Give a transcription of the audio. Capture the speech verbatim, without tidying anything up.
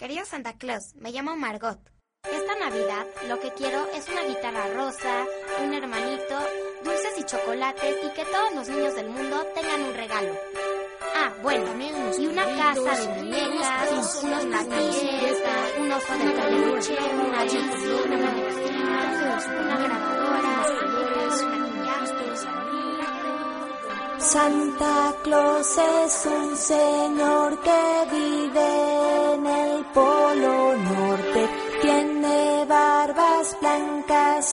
Querido Santa Claus, me llamo Margot. Esta Navidad lo que quiero es una guitarra rosa, un hermanito, dulces y chocolates y que todos los niños del mundo tengan un regalo. Ah, bueno, y una casa de muñecas, unos patines, un oso de peluche, una Bixby, una manecillas, una grabadora, Santa Claus es un señor que vive en el Polo Norte. Tiene barbas blancas